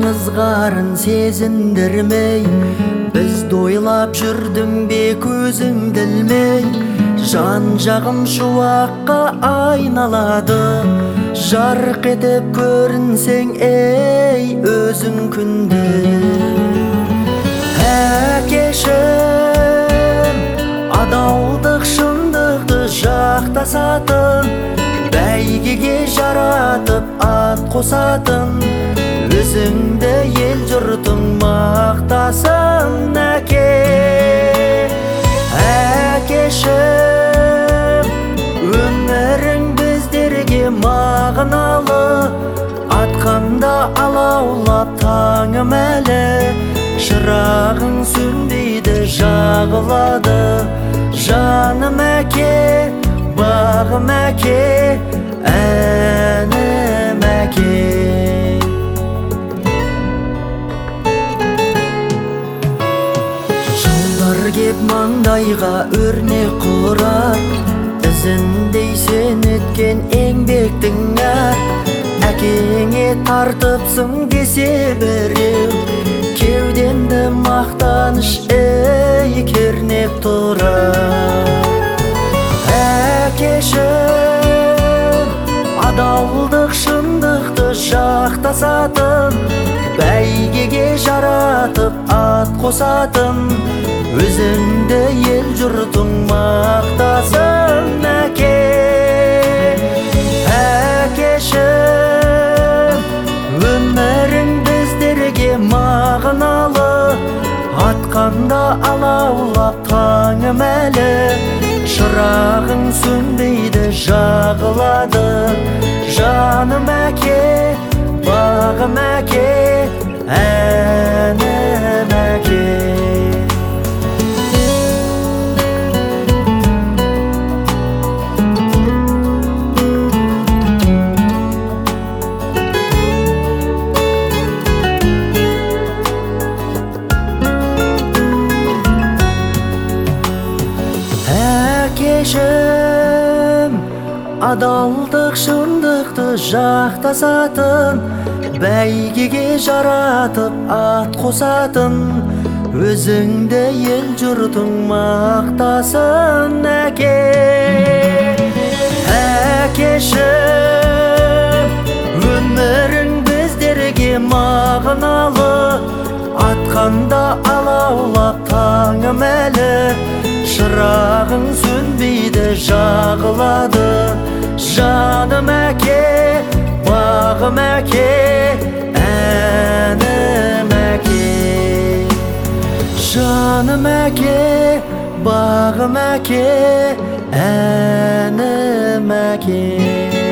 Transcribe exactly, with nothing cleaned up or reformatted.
ызғарын сезіндірмей, бізді ойлап жүрдің бе көзіңді ілмей. Жан жағым шуаққа айналады, жарқ етіп көрінсең ей өзің күнде. Әкешім, адалдық шындықты жақтасатын, бәйгеге жаратып ат қосатын, өзіңді ел жұртың мақтасын әке. Әкешім, өмірің біздерге мағыналы, атқанда алаулап таңым әлі, шырағың сөнбейді жағылады. Жаным әке, бағым әке, әнім әке. Жылдар кеп маңдайға өрнек құрар, ізіндей сен өткен еңбектің әр. Әкеңе тартыпсың десе біреу, кеудемді мақтаныш ей кернеп тұрар. Әкешім, адалдық шындықты жақтасатын, бәйгеге жаратып ат қосатын, өзіңді ел жұртың мақтасын әке. Әкешім, өмірің біздерге мағыналы, атқанда алаулап таңым әлі, шырағың сөнбейді жағылады. Жаным әке, бағым әке, әнім әке. Әкешім, адалдық шындықты жақтасатын, бәйгеге жаратып ат қосатын, өзіңді ел жұртың мақтасын әке. Әкешім, өмірің біздерге мағыналы, атқанда алаулап таңым әлі, шырағың сөнбейді жағылады. Жаным әке, бағым әке, әнім әке. Жаным әке, бағым әке, әнім әке.